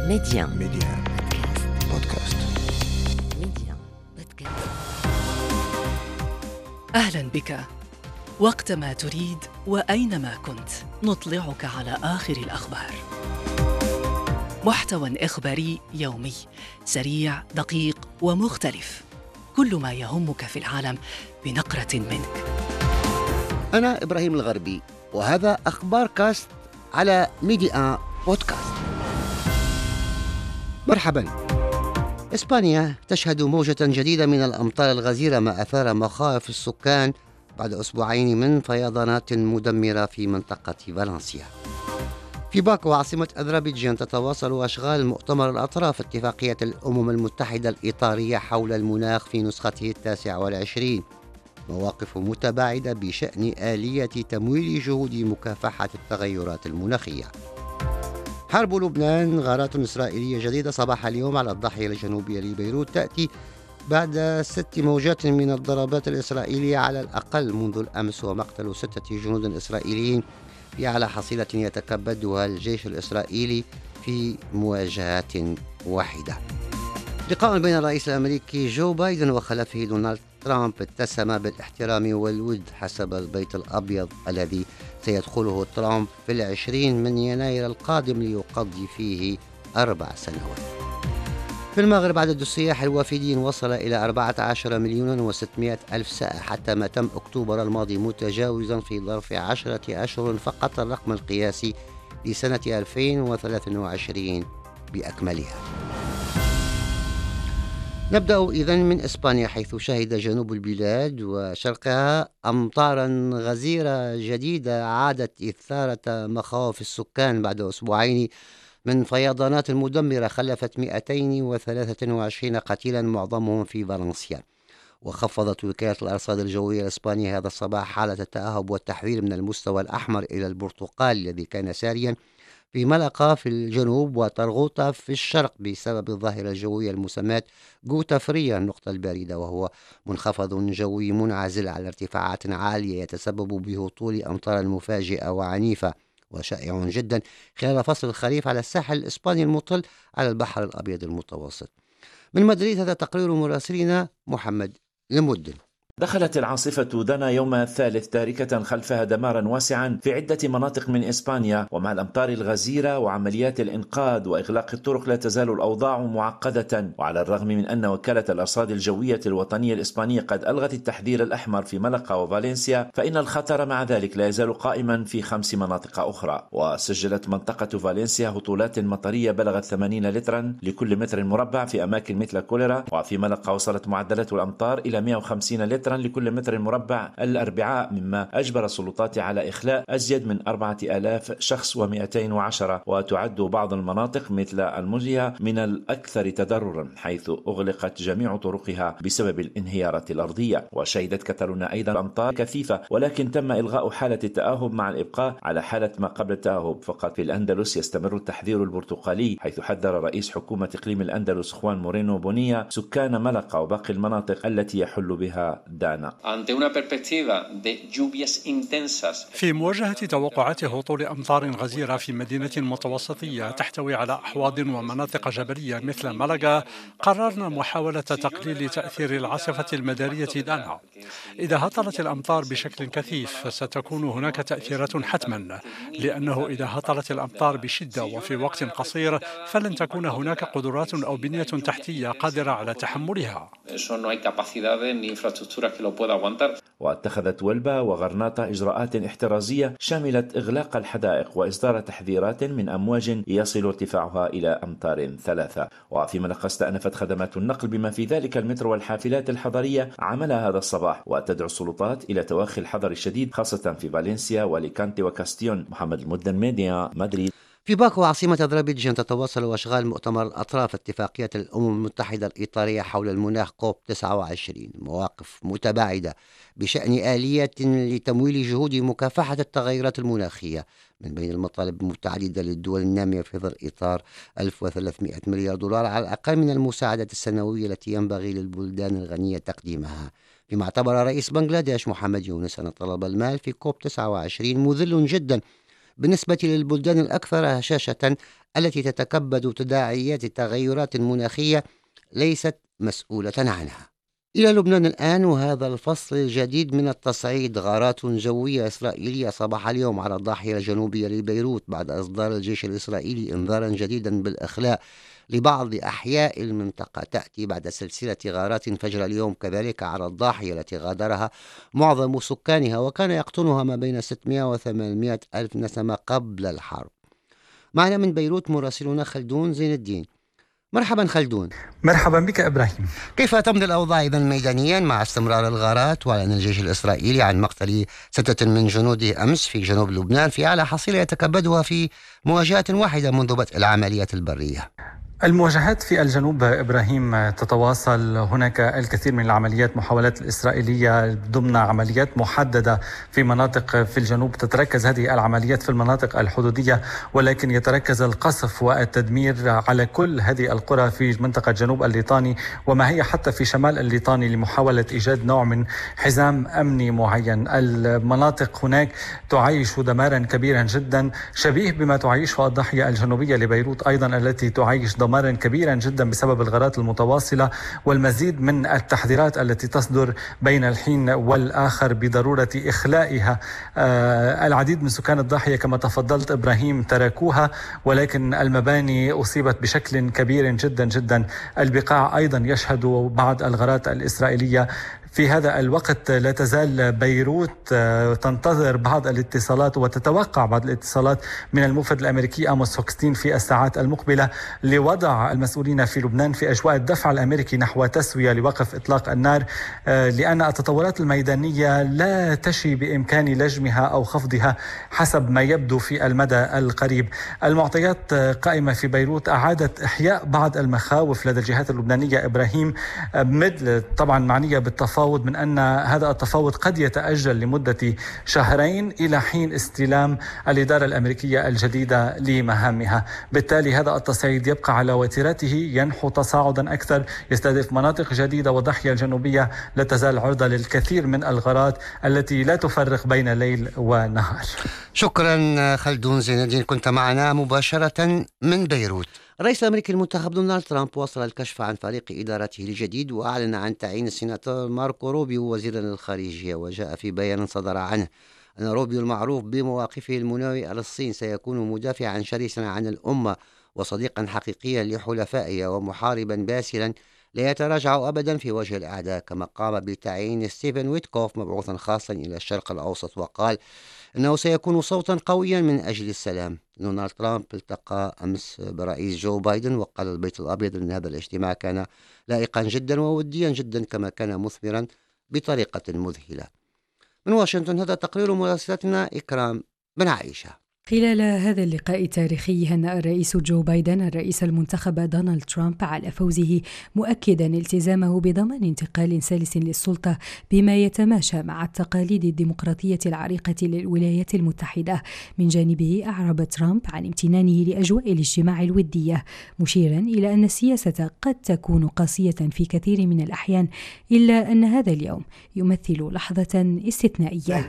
ميديان بودكاست. أهلا بك. وقتما تريد وأينما كنت نطلعك على آخر الأخبار. محتوى إخباري يومي سريع دقيق ومختلف، كل ما يهمك في العالم بنقرة منك. أنا إبراهيم الغربي، وهذا أخبار كاست على ميديا بودكاست. مرحبا. إسبانيا تشهد موجة جديدة من الأمطار الغزيرة، ما أثار مخاوف السكان بعد أسبوعين من فيضانات مدمرة في منطقة فالنسيا. في باكو عاصمة أذربيجان تتواصل أشغال مؤتمر الأطراف اتفاقية الأمم المتحدة الإطارية حول المناخ في نسخته 29، مواقف متباعدة بشأن آلية تمويل جهود مكافحة التغيرات المناخية. حرب لبنان، غارات إسرائيلية جديدة صباح اليوم على الضاحية الجنوبية لبيروت تأتي بعد 6 موجات من الضربات الإسرائيلية على الأقل منذ الأمس، ومقتل 6 جنود إسرائيليين في على حصيلة يتكبدها الجيش الإسرائيلي في مواجهات واحدة. لقاء بين الرئيس الأمريكي جو بايدن وخلفه دونالد ترامب اتسم بالاحترام والود حسب البيت الأبيض، الذي سيدخله ترامب في 20 من يناير القادم ليقضي فيه 4 سنوات. في المغرب عدد السياح الوافدين وصل إلى 14,600,000 سائح حتى ما تم أكتوبر الماضي، متجاوزا في ظرف 10 أشهر فقط الرقم القياسي لسنة 2023 بأكملها. نبدأ إذن من إسبانيا، حيث شهد جنوب البلاد وشرقها أمطارا غزيرة جديدة عادت إثارة مخاوف السكان بعد أسبوعين من فيضانات مدمرة خلفت 223 قتيلا معظمهم في فالنسيا. وخفضت وكالة الأرصاد الجوية الإسبانية هذا الصباح حالة التأهب والتحذير من المستوى الأحمر إلى البرتقال الذي كان ساريا في ملقا في الجنوب وطرغوطة في الشرق بسبب الظاهرة الجوية المسماة غوتا فريا النقطة الباردة، وهو منخفض جوي منعزل على ارتفاعات عالية يتسبب بهطول أمطار مفاجئة وعنيفة وشائع جدا خلال فصل الخريف على الساحل الإسباني المطل على البحر الأبيض المتوسط. من مدريد هذا تقرير مراسلنا محمد المدن. دخلت العاصفة دانا يوم الثالث تاركة خلفها دمارا واسعا في عدة مناطق من إسبانيا، ومع الأمطار الغزيرة وعمليات الإنقاذ وإغلاق الطرق لا تزال الأوضاع معقدة. وعلى الرغم من أن وكالة الأرصاد الجوية الوطنية الإسبانية قد ألغت التحذير الأحمر في ملقا وفالنسيا، فإن الخطر مع ذلك لا يزال قائما في 5 مناطق أخرى. وسجلت منطقة فالنسيا هطولات مطرية بلغت 80 لترا لكل متر مربع في أماكن مثل كوليرا، وفي ملقا وصلت معدلات الأمطار إلى 150 لترا لكل متر مربع الأربعاء، مما أجبر السلطات على إخلاء أزيد من 4000 شخص و210. وتعد بعض المناطق مثل الموجيا من الأكثر تضررا، حيث أغلقت جميع طرقها بسبب الانهيارات الأرضية. وشهدت كاتالونا أيضا أمطار كثيفة، ولكن تم إلغاء حالة التأهب مع الإبقاء على حالة ما قبل التأهب فقط. في الأندلس يستمر التحذير البرتقالي، حيث حذر رئيس حكومة إقليم الأندلس خوان مورينو بونيا سكان ملقا وباقي المناطق التي يحل بها دانا. في مواجهة توقعات هطول أمطار غزيرة في مدينة متوسطية تحتوي على أحواض ومناطق جبلية مثل ملقا، قررنا محاولة تقليل تأثير العاصفة المدارية دانا. إذا هطلت الأمطار بشكل كثيف ستكون هناك تأثيرات حتما، لأنه إذا هطلت الأمطار بشدة وفي وقت قصير فلن تكون هناك قدرات أو بنية تحتية قادرة على تحملها. واتخذت ولبا وغرناطة إجراءات احترازية شملت إغلاق الحدائق وإصدار تحذيرات من أمواج يصل ارتفاعها إلى أمتار 3. وفي ملقا استأنفت خدمات النقل بما في ذلك المترو والحافلات الحضرية عملها هذا الصباح، وتدعو السلطات إلى توخي الحذر الشديد خاصة في فالنسيا وليكانتي وكاستيون. محمد المدن، ميديا، مدريد. في باكو عاصمة أذربيجان تتواصل أشغال مؤتمر الأطراف اتفاقية الأمم المتحدة الإطارية حول المناخ كوب 29، مواقف متباعدة بشأن آلية لتمويل جهود مكافحة التغيرات المناخية، من بين المطالب المتعددة للدول النامية في ظل إطار 1300 مليار دولار على الأقل من المساعدة السنوية التي ينبغي للبلدان الغنية تقديمها. فيما اعتبر رئيس بنغلاديش محمد يونس أن طلب المال في كوب 29 مذل جدا بالنسبة للبلدان الأكثر هشاشة التي تتكبد تداعيات التغيرات المناخية ليست مسؤولة عنها. إلى لبنان الآن وهذا الفصل الجديد من التصعيد. غارات جوية إسرائيلية صباح اليوم على الضاحية الجنوبية لبيروت بعد إصدار الجيش الإسرائيلي إنذارا جديدا بالإخلاء لبعض أحياء المنطقة، تأتي بعد سلسلة غارات فجر اليوم كذلك على الضاحية التي غادرها معظم سكانها وكان يقطنها ما بين 600 و 800 ألف نسمة قبل الحرب. معنا من بيروت مراسلنا خلدون زين الدين. مرحبا خلدون. مرحبا بك إبراهيم. كيف تمضي الأوضاع إذا ميدانيا مع استمرار الغارات وإعلان الجيش الإسرائيلي عن مقتل 6 من جنوده أمس في جنوب لبنان في أعلى حصيلة يتكبدها في مواجهة واحدة منذ بدء العمليات البرية؟ المواجهات في الجنوب إبراهيم تتواصل. هناك الكثير من العمليات محاولات الإسرائيلية ضمن عمليات محددة في مناطق في الجنوب. تتركز هذه العمليات في المناطق الحدودية، ولكن يتركز القصف والتدمير على كل هذه القرى في منطقة جنوب الليطاني وما هي حتى في شمال الليطاني لمحاولة إيجاد نوع من حزام أمني معين. المناطق هناك تعيش دمارا كبيرا جدا شبيه بما تعيشه الضاحية الجنوبية لبيروت أيضا التي تعيش دمارا كبيرا جدا بسبب الغارات المتواصلة والمزيد من التحذيرات التي تصدر بين الحين والآخر بضرورة إخلائها. العديد من سكان الضاحية كما تفضلت إبراهيم تركوها، ولكن المباني أصيبت بشكل كبير جدا جدا. البقاع أيضا يشهد بعض الغارات الإسرائيلية. في هذا الوقت لا تزال بيروت تنتظر بعض الاتصالات وتتوقع بعض الاتصالات من الموفد الأمريكي آموس هوكستين في الساعات المقبلة لوضع المسؤولين في لبنان في أجواء الدفع الأمريكي نحو تسوية لوقف إطلاق النار، لأن التطورات الميدانية لا تشي بإمكان لجمها أو خفضها حسب ما يبدو في المدى القريب. المعطيات قائمة في بيروت أعادت إحياء بعض المخاوف لدى الجهات اللبنانية إبراهيم، مثل طبعا معنية بالتفاوض من أن هذا التفاوض قد يتأجل لمدة شهرين إلى حين استلام الإدارة الأمريكية الجديدة لمهامها. بالتالي هذا التصعيد يبقى على وتيرته، ينحو تصاعدا أكثر، يستهدف مناطق جديدة، والضاحية الجنوبية لا تزال عرضة للكثير من الغارات التي لا تفرق بين ليل ونهار. شكرا خلدون زين الدين، كنت معنا مباشرة من بيروت. الرئيس الأمريكي المنتخب دونالد ترامب واصل الكشف عن فريق إدارته الجديد وأعلن عن تعيين السيناتور ماركو روبيو وزيرا للخارجية. وجاء في بيان صدر عنه أن روبيو المعروف بمواقفه المناوئة للصين سيكون مدافعا شرسا عن الأمة وصديقا حقيقيا لحلفائها ومحاربا باسلا لا يتراجع أبدا في وجه الأعداء. كما قام بتعيين ستيفن ويتكوف مبعوثا خاصا إلى الشرق الأوسط وقال إنه سيكون صوتا قويا من أجل السلام. دونالد ترامب التقى أمس برئيس جو بايدن، وقال البيت الأبيض أن هذا الاجتماع كان لائقا جدا ووديا جدا كما كان مثمرا بطريقة مذهلة. من واشنطن هذا تقرير مراسلتنا إكرام بن عائشة. خلال هذا اللقاء التاريخي هنأ الرئيس جو بايدن الرئيس المنتخب دونالد ترامب على فوزه، مؤكدا التزامه بضمان انتقال سلس للسلطة بما يتماشى مع التقاليد الديمقراطية العريقة للولايات المتحدة. من جانبه أعرب ترامب عن امتنانه لأجواء الاجتماع الودية، مشيرا إلى أن السياسة قد تكون قاسية في كثير من الأحيان، إلا أن هذا اليوم يمثل لحظة استثنائية.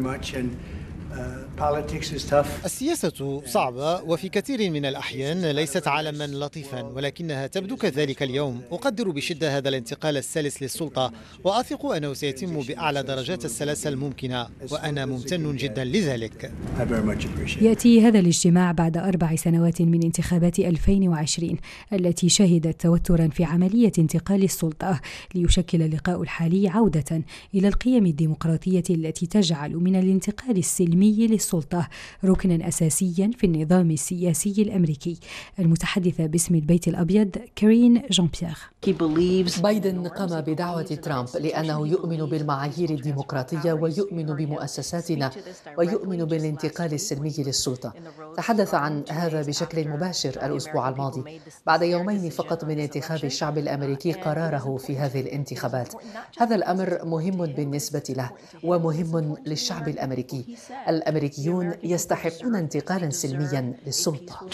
السياسة صعبة وفي كثير من الأحيان ليست عالما لطيفا، ولكنها تبدو كذلك اليوم. أقدر بشدة هذا الانتقال السلس للسلطة، وأثق أنه سيتم بأعلى درجات السلاسة الممكنة، وأنا ممتن جدا لذلك. يأتي هذا الاجتماع بعد 4 سنوات من انتخابات 2020 التي شهدت توترا في عملية انتقال السلطة، ليشكل اللقاء الحالي عودة إلى القيم الديمقراطية التي تجعل من الانتقال السلمي للسلطة ركنا أساسيا في النظام السياسي الأمريكي. المتحدثة باسم البيت الأبيض كارين جان بيير. بايدن قام بدعوة ترامب لأنه يؤمن بالمعايير الديمقراطية ويؤمن بمؤسساتنا ويؤمن بالانتقال السلمي للسلطة. تحدث عن هذا بشكل مباشر الأسبوع الماضي بعد يومين فقط من انتخاب الشعب الأمريكي قراره في هذه الانتخابات. هذا الأمر مهم بالنسبة له ومهم للشعب الأمريكي الأمريكيون يستحقون انتقالا سلميا للسلطة.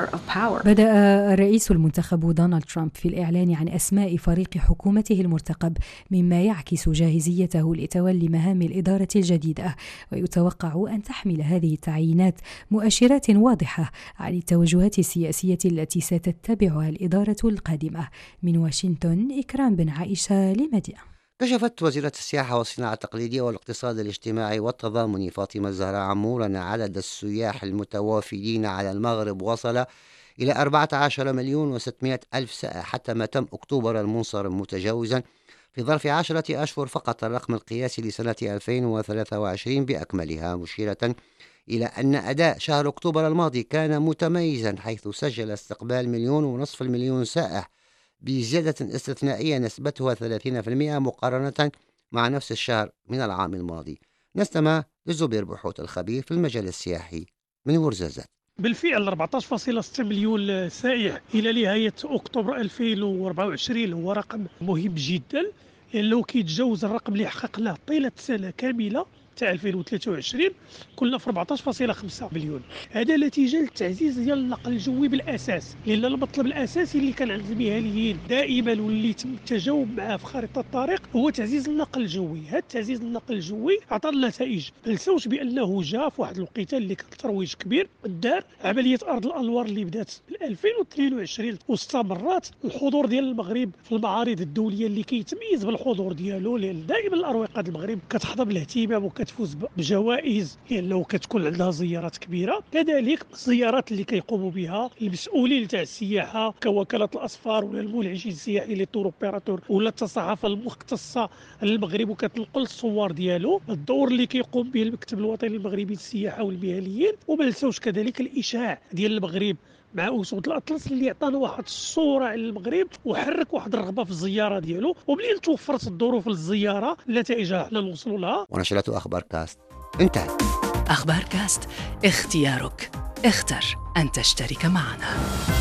بدأ الرئيس المنتخب دونالد ترامب في الإعلان عن أسماء فريق حكومته المرتقب، مما يعكس جاهزيته لتولي مهام الإدارة الجديدة، ويتوقع أن تحمل هذه التعيينات مؤشرات واضحة عن التوجهات السياسية التي ستتبعها الإدارة القادمة. من واشنطن، إكرام بن عائشة لمدينة. كشفت وزيرة السياحة والصناعة التقليدية والاقتصاد الاجتماعي والتضامن فاطمة الزهراء عمور أن عدد السياح المتوافدين على المغرب وصل إلى 14,600,000 سائح حتى ما تم أكتوبر المنصرم، متجاوزا في ظرف 10 أشهر فقط الرقم القياسي لسنة 2023 بأكملها، مشيرة إلى أن أداء شهر أكتوبر الماضي كان متميزا، حيث سجل استقبال 1.5 مليون سائح بزيادة استثنائية نسبتها 30% مقارنة مع نفس الشهر من العام الماضي. نستمع لزبير بحوت الخبير في المجال السياحي من ورزازات. بالفعل 14.6 مليون سائح إلى نهاية أكتوبر 2024 هو رقم مهم جدا، لأنه كيتجاوز الرقم اللي حققناه طيلة سنة كاملة تاع 2023 كنا في 14.5 مليون. هذا نتيجه للتعزيز ديال النقل الجوي بالاساس، لان المطلب الاساسي اللي كان عند المهنيين دائما واللي تم التجاوب معاه في خريطه الطريق هو تعزيز النقل الجوي. هذا تعزيز النقل الجوي عطى النتائج، ما نساوش بانه جاء في واحد الوقيته اللي كان ترويج كبير دار عمليه ارض الانوار اللي بدات من 2022 واستمرت. الحضور ديال المغرب في المعارض الدوليه اللي كيتميز بالحضور ديالو، لان دائما الاروقه المغرب كتحظى بالاهتمام وكتفوز بجوائز لانه كتكون عندها زيارات كبيره. كذلك الزيارات اللي كيقوموا بها المسؤولين تاع السياحه كوكاله الاسفار ولا المنعشين السياحي لي تور اوبيراتور ولا الصحافه المختصه للمغرب وكتنقل الصور ديالو، الدور اللي كيقوم به المكتب الوطني المغربي للسياحه والمهنيين، وما نساوش كذلك الاشاع ديال المغرب مع أسود الأطلس اللي عطانا واحد الصورة على المغرب وحرك واحد الرغبة في الزيارة ديالو. ومنين توفرت الظروف للزيارة نتائجها حنا نوصلوا لها. ونشرة أخبار كاست انتهت. أخبار كاست، اختيارك، اختر أن تشترك معنا.